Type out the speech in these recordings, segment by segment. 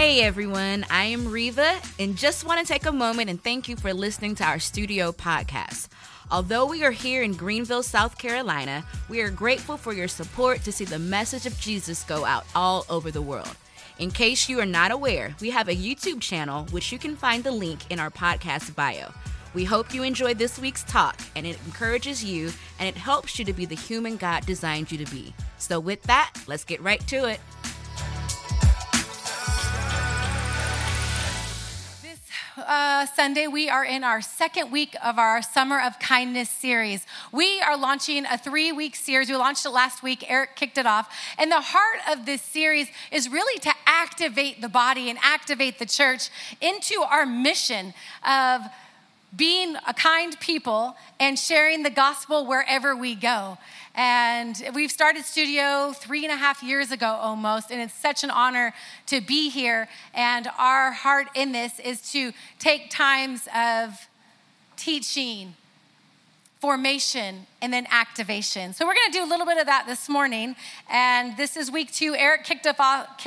Hey everyone, I am Riva and just want to take a moment and thank you for listening to our studio podcast. Although we are here in Greenville, South Carolina, we are grateful for your support to see the message of Jesus go out all over the world. In case you are not aware, we have a YouTube channel which you can find the link in our podcast bio. We hope you enjoyed this week's talk and it encourages you and it helps you to be the human God designed you to be. So with that, let's get right to it. Sunday, we are in our second week of our Summer of Kindness series. We are launching a 3-week series. We launched it last week. Eric kicked it off. And the heart of this series is really to activate the body and activate the church into our mission of being a kind people and sharing the gospel wherever we go. And we've started studio 3.5 years ago almost, and it's such an honor to be here. And our heart in this is to take times of teaching, formation, and then activation. So we're going to do a little bit of that this morning. And this is week 2. Eric kicked us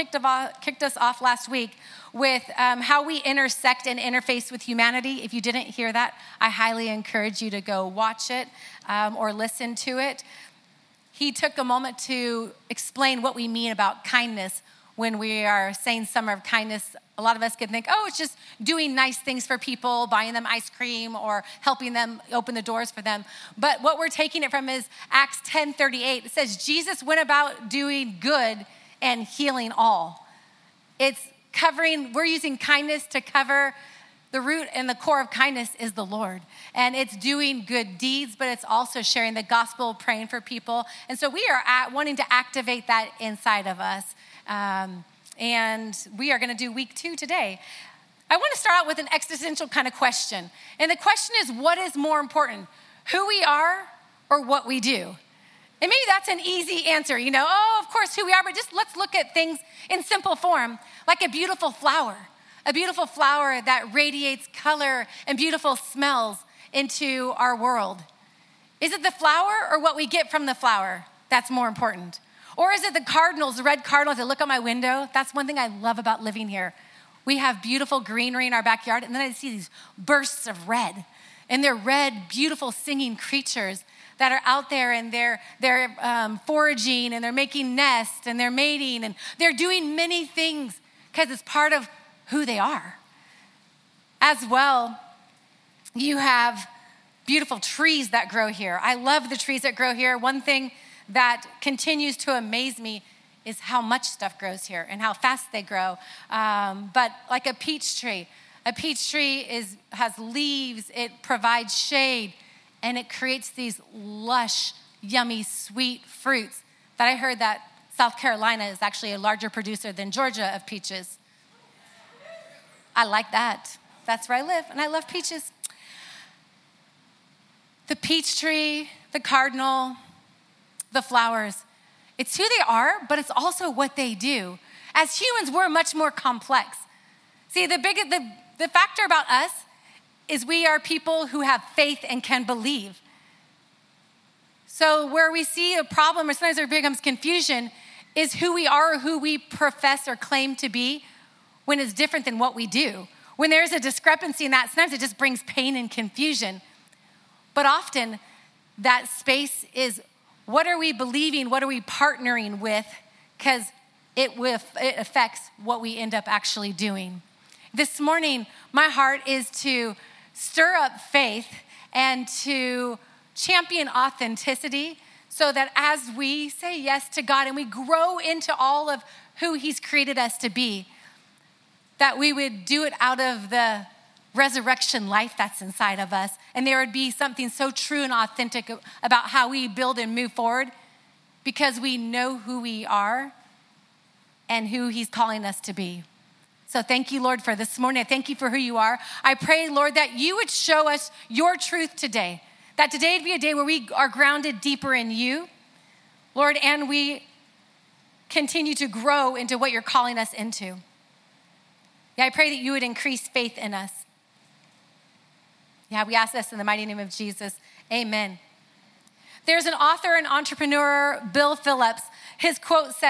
off last week with how we intersect and interface with humanity. If you didn't hear that, I highly encourage you to go watch it or listen to it. He took a moment to explain what we mean about kindness when we are saying Summer of Kindness. A lot of us can think, oh, it's just doing nice things for people, buying them ice cream or helping them open the doors for them. But what we're taking it from is Acts 10:38. It says, Jesus went about doing good and healing all. It's covering, we're using kindness to cover the root and the core of kindness is the Lord. And it's doing good deeds, but it's also sharing the gospel, praying for people. And so we are wanting to activate that inside of us. And we are going to do week 2 today. I want to start out with an existential kind of question. And the question is, what is more important, who we are or what we do? And maybe that's an easy answer, of course, who we are, but just let's look at things in simple form, like a beautiful flower that radiates color and beautiful smells into our world. Is it the flower or what we get from the flower that's more important? Or is it the cardinals, the red cardinals that look out my window? That's one thing I love about living here. We have beautiful greenery in our backyard, and then I see these bursts of red. And they're red, beautiful singing creatures that are out there, and they're foraging, and they're making nests, and they're mating, and they're doing many things because it's part of who they are. As well, you have beautiful trees that grow here. I love the trees that grow here. One thing that continues to amaze me is how much stuff grows here and how fast they grow. But like a peach tree has leaves, it provides shade, and it creates these lush, yummy, sweet fruits that I heard that South Carolina is actually a larger producer than Georgia of peaches. I like that. That's where I live, and I love peaches. The peach tree, the cardinal, the flowers, it's who they are, but it's also what they do. As humans, we're much more complex. See, the factor about us is we are people who have faith and can believe. So where we see a problem or sometimes there becomes confusion is who we are or who we profess or claim to be when it's different than what we do. When there's a discrepancy in that, sometimes it just brings pain and confusion. But often that space is, what are we believing? What are we partnering with? Because it affects what we end up actually doing. This morning, my heart is to stir up faith and to champion authenticity so that as we say yes to God and we grow into all of who He's created us to be, that we would do it out of the resurrection life that's inside of us. And there would be something so true and authentic about how we build and move forward because we know who we are and who He's calling us to be. So thank you, Lord, for this morning. I thank you for who you are. I pray, Lord, that you would show us your truth today, that today would be a day where we are grounded deeper in you, Lord, and we continue to grow into what you're calling us into. Yeah, I pray that you would increase faith in us. Yeah, we ask this in the mighty name of Jesus. Amen. There's an author and entrepreneur, Bill Phillips. His quote says,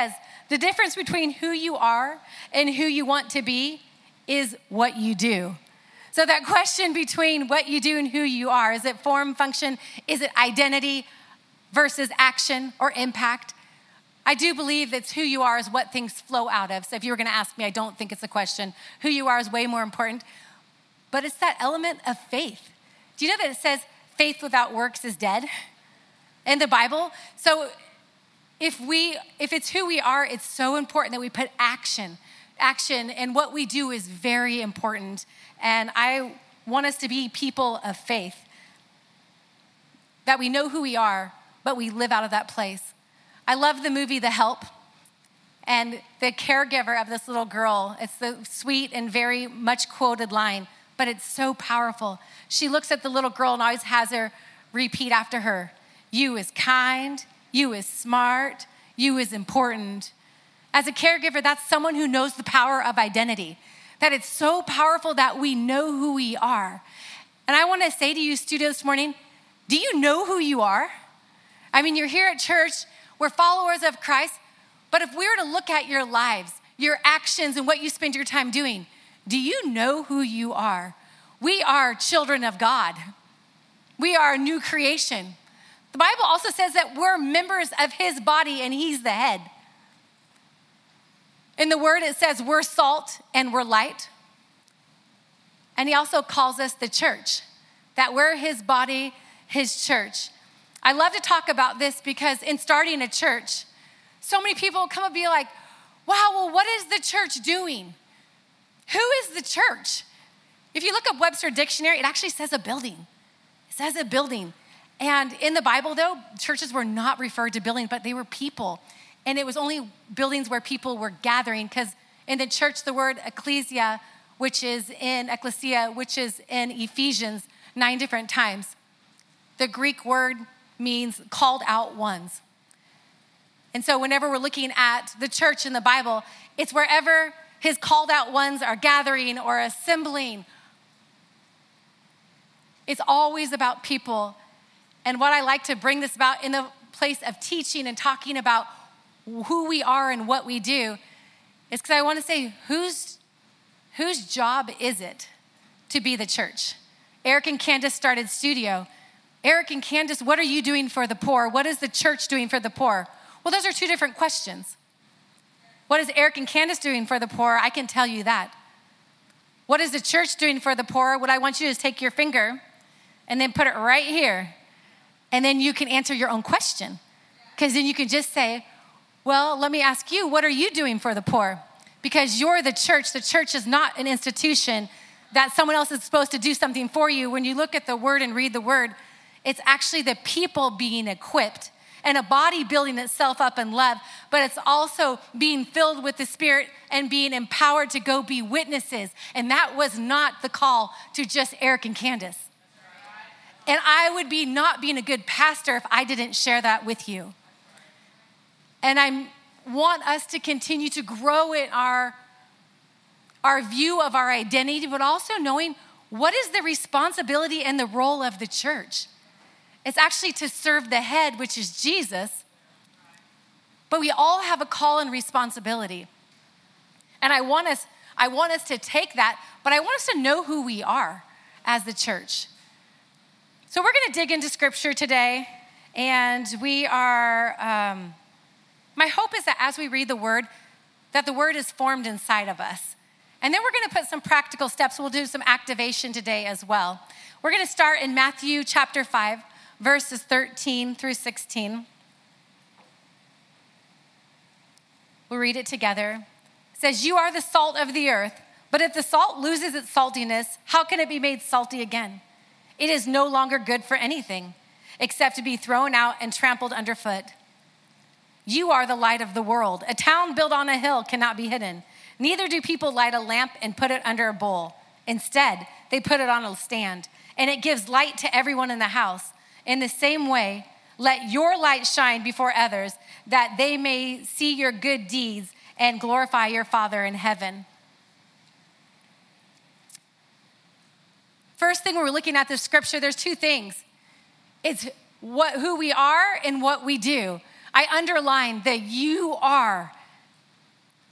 The difference between who you are and who you want to be is what you do. So that question between what you do and who you are, is it form, function? Is it identity versus action or impact? I do believe that who you are is what things flow out of. So if you were gonna ask me, I don't think it's a question. Who you are is way more important. But it's that element of faith. Do you know that it says faith without works is dead in the Bible? So if it's who we are, it's so important that we put action, and what we do is very important. And I want us to be people of faith, that we know who we are, but we live out of that place. I love the movie The Help, and the caregiver of this little girl, it's the sweet and very much quoted line, but it's so powerful. She looks at the little girl and always has her repeat after her, "You is kind, you is smart, you is important." As a caregiver, that's someone who knows the power of identity, that it's so powerful that we know who we are. And I want to say to you, studio, this morning, do you know who you are? I mean, you're here at church, we're followers of Christ, but if we were to look at your lives, your actions, and what you spend your time doing, do you know who you are? We are children of God. We are a new creation. The Bible also says that we're members of his body and he's the head. In the word, it says we're salt and we're light. And he also calls us the church, that we're his body, his church. I love to talk about this because in starting a church, so many people come and be like, wow, well, what is the church doing? Who is the church? If you look up Webster Dictionary, it actually says a building. It says a building. And in the Bible, though, churches were not referred to buildings, but they were people. And it was only buildings where people were gathering, because in the church, the word ecclesia, which is in Ephesians 9 different times, the Greek word means called out ones. And so whenever we're looking at the church in the Bible, it's wherever his called out ones are gathering or assembling. It's always about people. And what I like to bring this about in the place of teaching and talking about who we are and what we do is because I want to say, whose job is it to be the church? Eric and Candace started Studio. Eric and Candace, what are you doing for the poor? What is the church doing for the poor? Well, those are two different questions. What is Eric and Candace doing for the poor? I can tell you that. What is the church doing for the poor? What I want you to do is take your finger and then put it right here. And then you can answer your own question. Because then you can just say, well, let me ask you, what are you doing for the poor? Because you're the church. The church is not an institution that someone else is supposed to do something for you. When you look at the word and read the word, it's actually the people being equipped and a body building itself up in love, but it's also being filled with the Spirit and being empowered to go be witnesses. And that was not the call to just Eric and Candace. And I would be not being a good pastor if I didn't share that with you. And I want us to continue to grow in our view of our identity, but also knowing what is the responsibility and the role of the church. It's actually to serve the head, which is Jesus. But we all have a call and responsibility. And I want us to take that, but I want us to know who we are as the church. So we're going to dig into scripture today, and we are, my hope is that as we read the word, that the word is formed inside of us. And then we're going to put some practical steps. We'll do some activation today as well. We're going to start in Matthew chapter 5, verses 13 through 16. We'll read it together. It says, "You are the salt of the earth, but if the salt loses its saltiness, how can it be made salty again? It is no longer good for anything except to be thrown out and trampled underfoot. You are the light of the world. A town built on a hill cannot be hidden. Neither do people light a lamp and put it under a bowl. Instead, they put it on a stand, and it gives light to everyone in the house. In the same way, let your light shine before others, that they may see your good deeds and glorify your Father in heaven." First thing when we're looking at this scripture, there's two things. It's who we are and what we do. I underline that you are.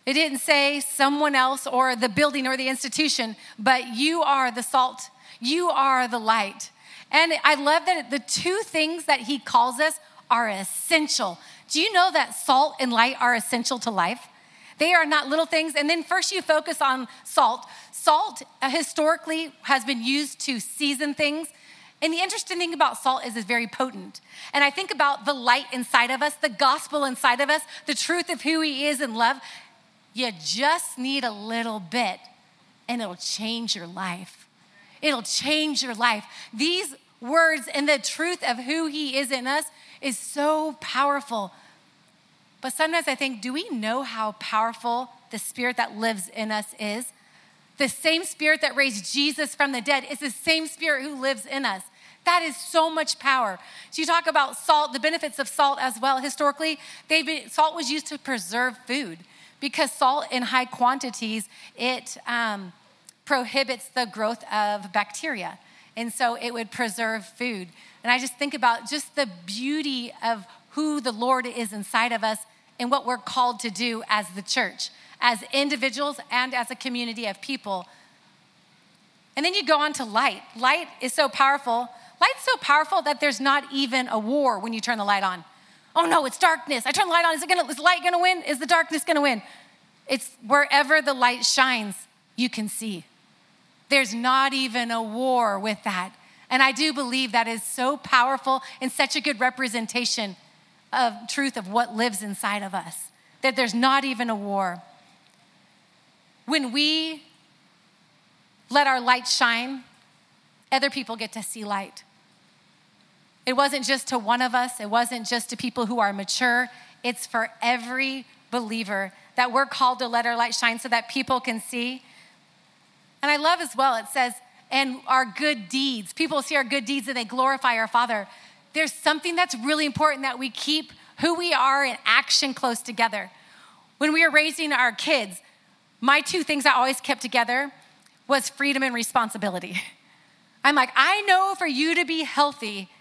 It didn't say someone else or the building or the institution, but you are the salt. You are the light. And I love that the two things that he calls us are essential. Do you know that salt and light are essential to life? They are not little things. And then first you focus on salt. Salt historically has been used to season things. And the interesting thing about salt is it's very potent. And I think about the light inside of us, the gospel inside of us, the truth of who he is in love. You just need a little bit and it'll change your life. It'll change your life. These words and the truth of who he is in us is so powerful. But sometimes I think, do we know how powerful the spirit that lives in us is? The same spirit that raised Jesus from the dead is the same spirit who lives in us. That is so much power. So you talk about salt, the benefits of salt as well. Historically, salt was used to preserve food because salt in high quantities, it prohibits the growth of bacteria. And so it would preserve food. And I just think about just the beauty of who the Lord is inside of us and what we're called to do as the church, as individuals and as a community of people. And then you go on to light. Light is so powerful. Light's so powerful that there's not even a war when you turn the light on. Oh no, it's darkness. I turn the light on. Is the light gonna win? Is the darkness gonna win? It's wherever the light shines, you can see. There's not even a war with that. And I do believe that is so powerful and such a good representation of truth of what lives inside of us, that there's not even a war. When we let our light shine, other people get to see light. It wasn't just to one of us. It wasn't just to people who are mature. It's for every believer that we're called to let our light shine so that people can see. And I love as well, it says, and our good deeds. People see our good deeds and they glorify our Father. There's something that's really important that we keep who we are in action close together. When we were raising our kids, my two things I always kept together was freedom and responsibility. I'm like, I know for you to be healthy,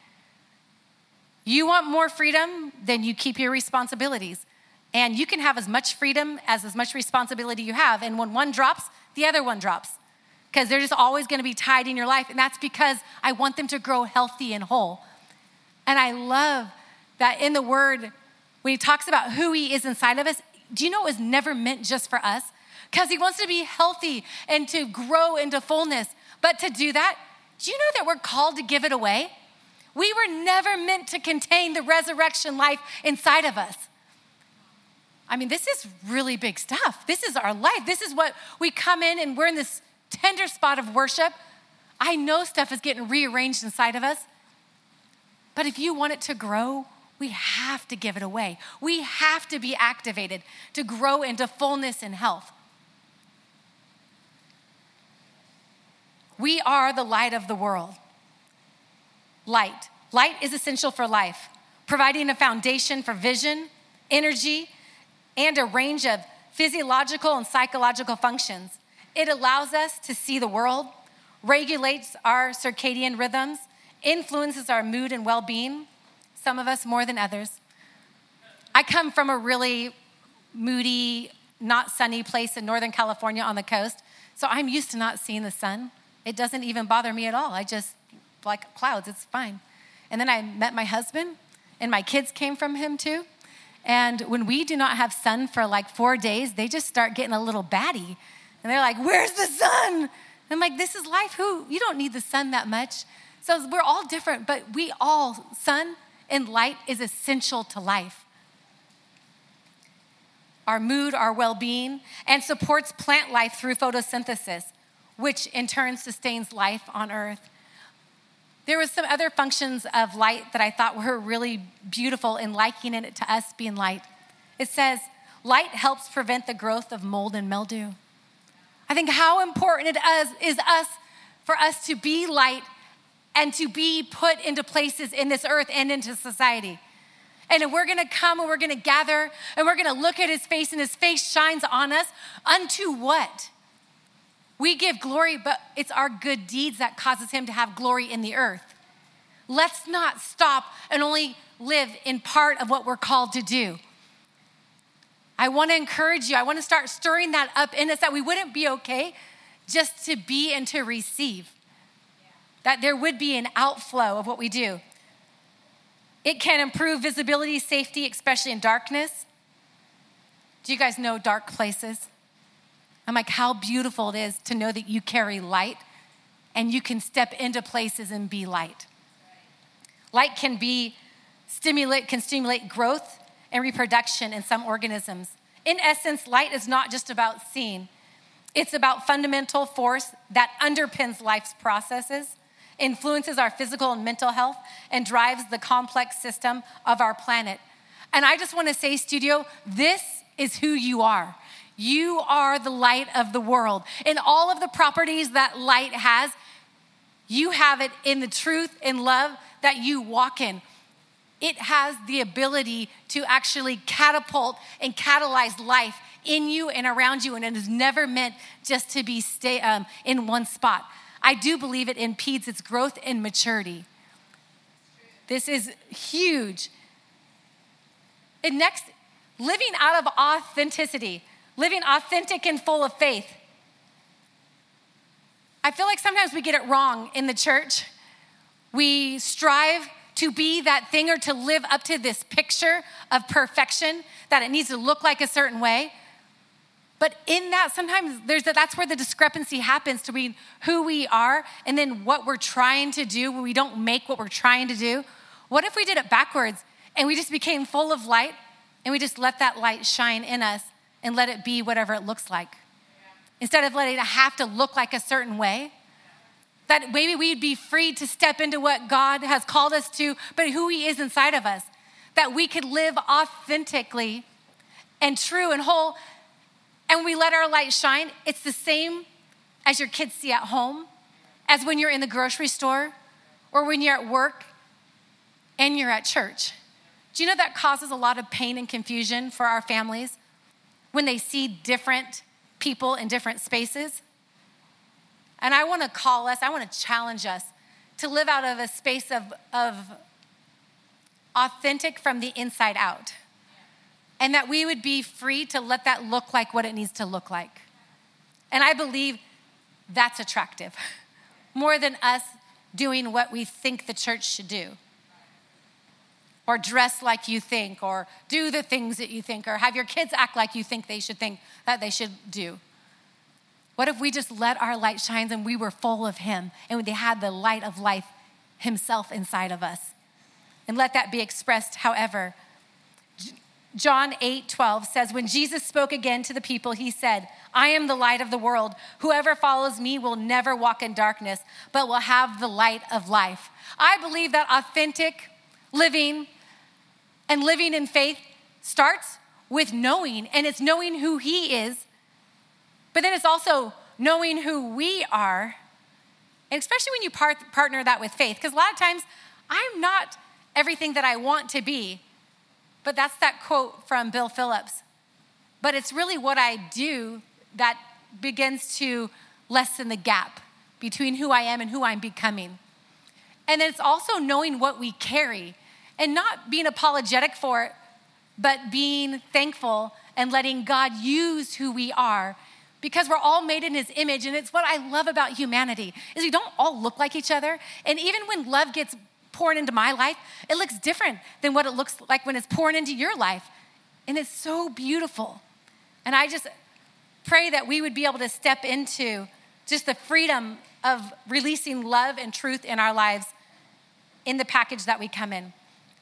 you want more freedom, then you keep your responsibilities. And you can have as much freedom as much responsibility you have. And when one drops, the other one drops. Because they're just always going to be tied in your life. And that's because I want them to grow healthy and whole. And I love that in the word, when he talks about who he is inside of us, do you know it was never meant just for us? Because he wants to be healthy and to grow into fullness. But to do that, do you know that we're called to give it away? We were never meant to contain the resurrection life inside of us. I mean, this is really big stuff. This is our life. This is what we come in and we're in this tender spot of worship. I know stuff is getting rearranged inside of us. But if you want it to grow, we have to give it away. We have to be activated to grow into fullness and health. We are the light of the world. Light. Light is essential for life, providing a foundation for vision, energy, and a range of physiological and psychological functions. It allows us to see the world, regulates our circadian rhythms, influences our mood and well-being, some of us more than others. I come from a really moody, not sunny place in Northern California on the coast, so I'm used to not seeing the sun. It doesn't even bother me at all. I just like clouds, it's fine. And then I met my husband, and my kids came from him too. And when we do not have sun for like 4 days, they just start getting a little batty. And they're like, where's the sun? And I'm like, this is life. You don't need the sun that much. So we're all different, but sun and light is essential to life. Our mood, our well-being, and supports plant life through photosynthesis, which in turn sustains life on earth. There was some other functions of light that I thought were really beautiful in likening it to us being light. It says, light helps prevent the growth of mold and mildew. I think how important it is for us to be light and to be put into places in this earth and into society. And if we're gonna come and we're gonna gather and we're gonna look at his face and his face shines on us, unto what? We give glory, but it's our good deeds that causes him to have glory in the earth. Let's not stop and only live in part of what we're called to do. I want to encourage you. I want to start stirring that up in us, that we wouldn't be okay just to be and to receive. That there would be an outflow of what we do. It can improve visibility, safety, especially in darkness. Do you guys know dark places? I'm like, how beautiful it is to know that you carry light and you can step into places and be light. Light can stimulate growth and reproduction in some organisms. In essence, light is not just about seeing. It's about fundamental force that underpins life's processes, influences our physical and mental health, and drives the complex system of our planet. And I just want to say, studio, this is who you are. You are the light of the world. And all of the properties that light has, you have it in the truth and love that you walk in. It has the ability to actually catapult and catalyze life in you and around you, and it is never meant just to be in one spot. I do believe it impedes its growth and maturity. This is huge. And next, living out of authenticity, living authentic and full of faith. I feel like sometimes we get it wrong in the church. We strive to be that thing or to live up to this picture of perfection, that it needs to look like a certain way. But in that, sometimes that's where the discrepancy happens between who we are and then what we're trying to do when we don't make what we're trying to do. What if we did it backwards and we just became full of light and we just let that light shine in us and let it be whatever it looks like? Instead of letting it have to look like a certain way, that maybe we'd be free to step into what God has called us to, but who he is inside of us. That we could live authentically and true and whole. And when we let our light shine, it's the same as your kids see at home, as when you're in the grocery store, or when you're at work and you're at church. Do you know that causes a lot of pain and confusion for our families when they see different people in different spaces? And I want to challenge us to live out of a space of authentic from the inside out. And that we would be free to let that look like what it needs to look like. And I believe that's attractive, more than us doing what we think the church should do. Or dress like you think, or do the things that you think, or have your kids act like you think that they should do. What if we just let our light shine and we were full of him and they had the light of life himself inside of us? And let that be expressed however. John 8:12 says, when Jesus spoke again to the people, he said, I am the light of the world. Whoever follows me will never walk in darkness, but will have the light of life. I believe that authentic living and living in faith starts with knowing, and it's knowing who he is. But then it's also knowing who we are, and especially when you partner that with faith, because a lot of times I'm not everything that I want to be, but that's that quote from Bill Phillips. But it's really what I do that begins to lessen the gap between who I am and who I'm becoming. And then it's also knowing what we carry and not being apologetic for it, but being thankful and letting God use who we are, because we're all made in his image. And it's what I love about humanity is we don't all look like each other. And even when love gets poured into my life, it looks different than what it looks like when it's poured into your life. And it's so beautiful. And I just pray that we would be able to step into just the freedom of releasing love and truth in our lives in the package that we come in.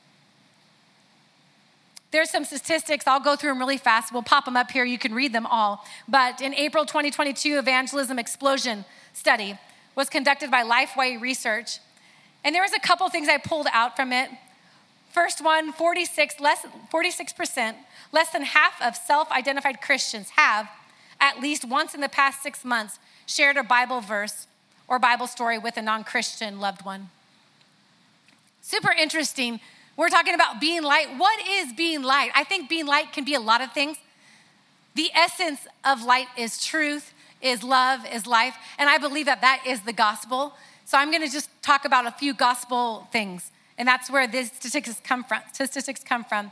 There's some statistics. I'll go through them really fast. We'll pop them up here. You can read them all. But in April 2022, Evangelism Explosion study was conducted by Lifeway Research. And there was a couple things I pulled out from it. First one, 46%, less than half of self-identified Christians have, at least once in the past 6 months, shared a Bible verse or Bible story with a non-Christian loved one. Super interesting. We're talking about being light. What is being light? I think being light can be a lot of things. The essence of light is truth, is love, is life. And I believe that that is the gospel. So I'm going to just talk about a few gospel things. And that's where these statistics come from. 40%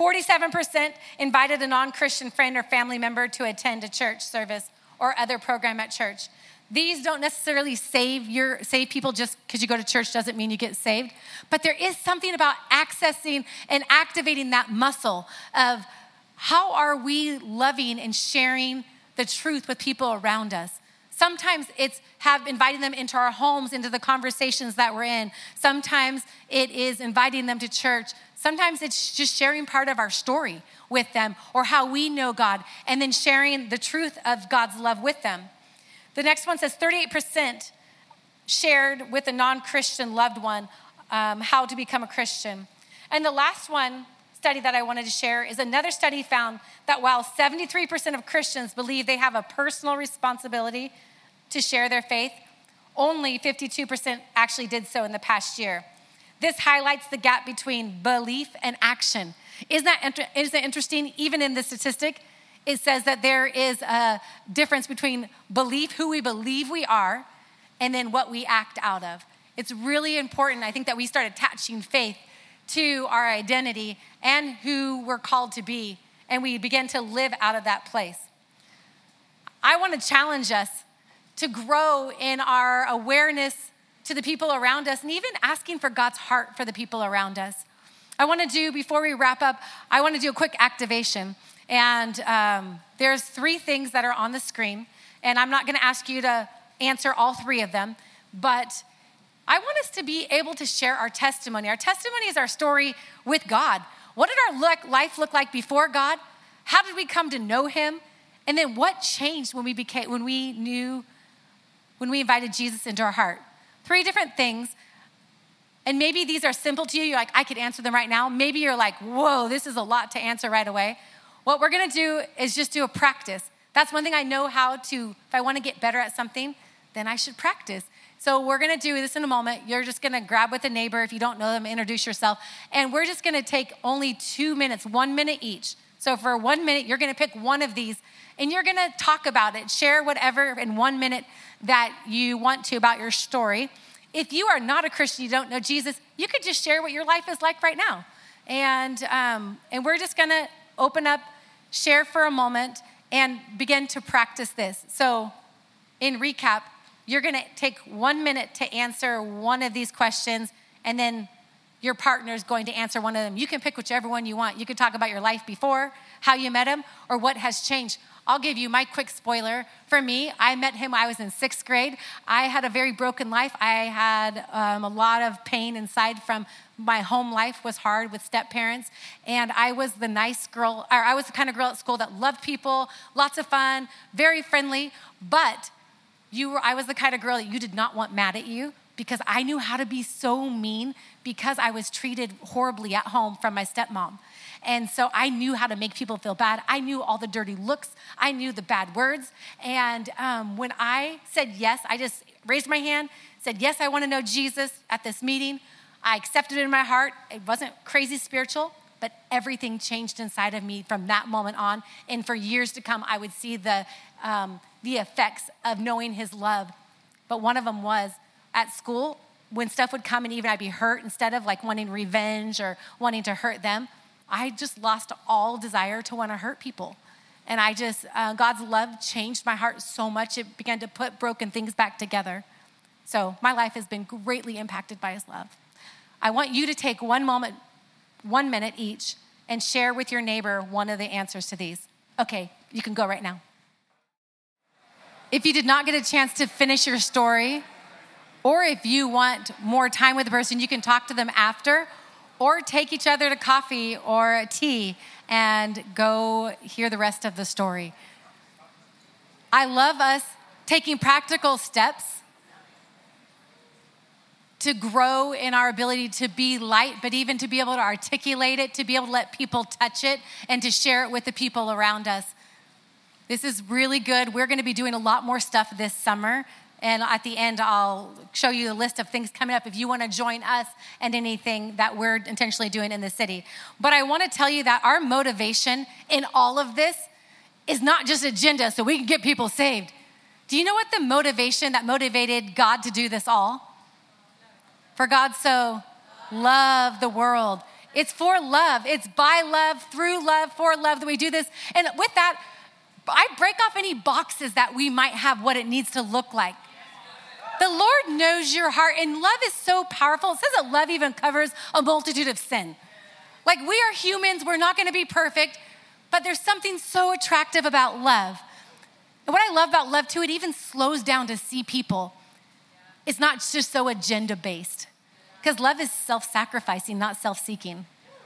47% invited a non-Christian friend or family member to attend a church service or other program at church. These don't necessarily save people. Just because you go to church doesn't mean you get saved. But there is something about accessing and activating that muscle of how are we loving and sharing the truth with people around us. Sometimes it's inviting them into our homes, into the conversations that we're in. Sometimes it is inviting them to church. Sometimes it's just sharing part of our story with them or how we know God and then sharing the truth of God's love with them. The next one says 38% shared with a non-Christian loved one how to become a Christian. And the last one study that I wanted to share is another study found that while 73% of Christians believe they have a personal responsibility to share their faith, only 52% actually did so in the past year. This highlights the gap between belief and action. Isn't that interesting? Even in the statistic, it says that there is a difference between belief, who we believe we are, and then what we act out of. It's really important, I think, that we start attaching faith to our identity and who we're called to be, and we begin to live out of that place. I want to challenge us to grow in our awareness to the people around us and even asking for God's heart for the people around us. Before we wrap up, I want to do a quick activation. And there's 3 things that are on the screen, and I'm not going to ask you to answer all 3 of them, but I want us to be able to share our testimony. Our testimony is our story with God. What did our life look like before God? How did we come to know him? And then what changed when we invited Jesus into our heart? 3 different things. And maybe these are simple to you. You're like, I could answer them right now. Maybe you're like, whoa, this is a lot to answer right away. What we're going to do is just do a practice. That's one thing I know how to, if I want to get better at something, then I should practice. So we're going to do this in a moment. You're just going to grab with a neighbor. If you don't know them, introduce yourself. And we're just going to take only 2 minutes, 1 minute each. So for 1 minute, you're going to pick one of these and you're going to talk about it. Share whatever in 1 minute that you want to about your story. If you are not a Christian, you don't know Jesus, you could just share what your life is like right now. And we're just going to open up, share for a moment, and begin to practice this. So in recap, you're going to take 1 minute to answer one of these questions, and then your partner is going to answer one of them. You can pick whichever one you want. You can talk about your life before, how you met him, or what has changed. I'll give you my quick spoiler. For me, I met him when I was in 6th grade. I had a very broken life. I had a lot of pain inside from my home life was hard with step-parents. And I was the nice girl, or I was the kind of girl at school that loved people, lots of fun, very friendly. But I was the kind of girl that you did not want mad at you because I knew how to be so mean because I was treated horribly at home from my stepmom. And so I knew how to make people feel bad. I knew all the dirty looks. I knew the bad words. And when I said yes, I just raised my hand, said, yes, I want to know Jesus at this meeting. I accepted it in my heart. It wasn't crazy spiritual, but everything changed inside of me from that moment on. And for years to come, I would see the effects of knowing his love. But one of them was at school, when stuff would come and even I'd be hurt, instead of like wanting revenge or wanting to hurt them, I just lost all desire to want to hurt people. And God's love changed my heart so much, it began to put broken things back together. So my life has been greatly impacted by his love. I want you to take 1 moment, 1 minute each, and share with your neighbor one of the answers to these. Okay, you can go right now. If you did not get a chance to finish your story, or if you want more time with the person, you can talk to them after, or take each other to coffee or tea and go hear the rest of the story. I love us taking practical steps to grow in our ability to be light, but even to be able to articulate it, to be able to let people touch it, and to share it with the people around us. This is really good. We're going to be doing a lot more stuff this summer. And at the end, I'll show you a list of things coming up if you want to join us and anything that we're intentionally doing in the city. But I want to tell you that our motivation in all of this is not just agenda so we can get people saved. Do you know what the motivation that motivated God to do this all? For God so loved the world. It's for love. It's by love, through love, for love that we do this. And with that, I break off any boxes that we might have what it needs to look like. The Lord knows your heart, and love is so powerful. It says that love even covers a multitude of sin. Like, we are humans, we're not gonna be perfect, but there's something so attractive about love. And what I love about love too, it even slows down to see people. It's not just so agenda-based, because love is self-sacrificing, not self-seeking.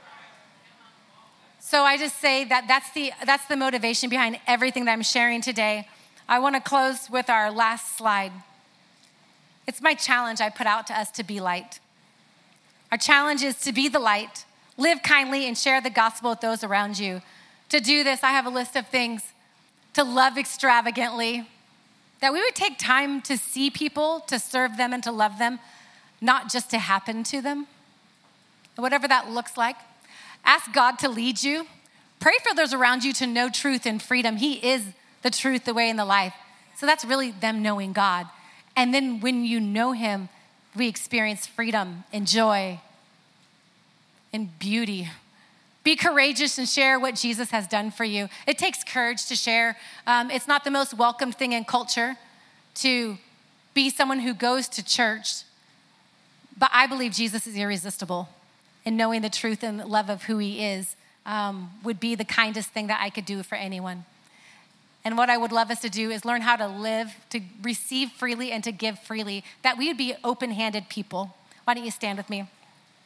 So I just say that that's the motivation behind everything that I'm sharing today. I wanna close with our last slide. It's my challenge I put out to us to be light. Our challenge is to be the light, live kindly, and share the gospel with those around you. To do this, I have a list of things. To love extravagantly, that we would take time to see people, to serve them, and to love them, not just to happen to them. Whatever that looks like. Ask God to lead you. Pray for those around you to know truth and freedom. He is the truth, the way, and the life. So that's really them knowing God. And then when you know him, we experience freedom and joy and beauty. Be courageous and share what Jesus has done for you. It takes courage to share. It's not the most welcomed thing in culture to be someone who goes to church, but I believe Jesus is irresistible. And knowing the truth and love of who he is would be the kindest thing that I could do for anyone. And what I would love us to do is learn how to live, to receive freely and to give freely, that we would be open-handed people. Why don't you stand with me?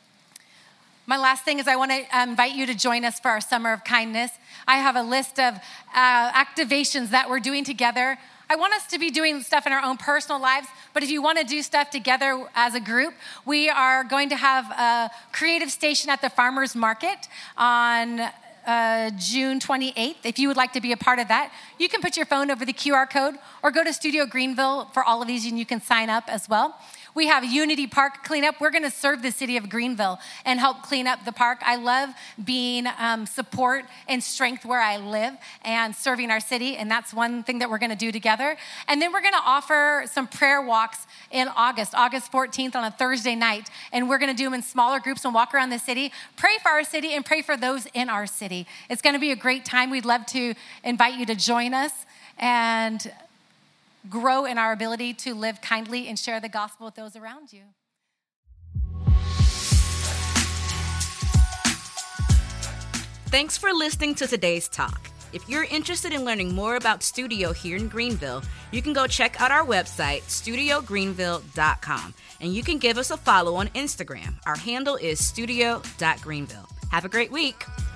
My last thing is I want to invite you to join us for our Summer of Kindness. I have a list of activations that we're doing together. I want us to be doing stuff in our own personal lives, but if you want to do stuff together as a group, we are going to have a creative station at the Farmers Market on June 28th. If you would like to be a part of that, you can put your phone over the QR code or go to Studio Greenville for all of these and you can sign up as well. We have Unity Park cleanup. We're going to serve the city of Greenville and help clean up the park. I love being support and strength where I live and serving our city, and that's one thing that we're going to do together. And then we're going to offer some prayer walks in August 14th on a Thursday night, and we're going to do them in smaller groups and walk around the city, pray for our city, and pray for those in our city. It's going to be a great time. We'd love to invite you to join us and grow in our ability to live kindly and share the gospel with those around you. Thanks for listening to today's talk. If you're interested in learning more about Studio here in Greenville, you can go check out our website, studiogreenville.com, and you can give us a follow on Instagram. Our handle is studio.greenville. Have a great week.